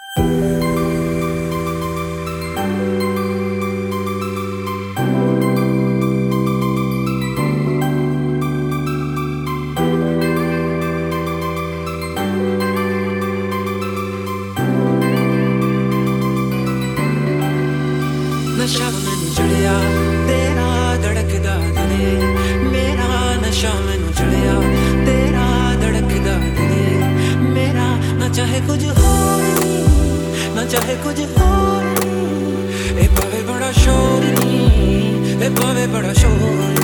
नशा मैनू चढ़िया तेरा धड़कदा दिले, मेरा नशा मैनू चढ़िया तेरा धड़कदा दिले मेरा। ना चाहे कुछ होर नी, ना चाहे कुछ होर नी, ए पावे बड़ा शोर नी, ए पावे बड़ा शोर।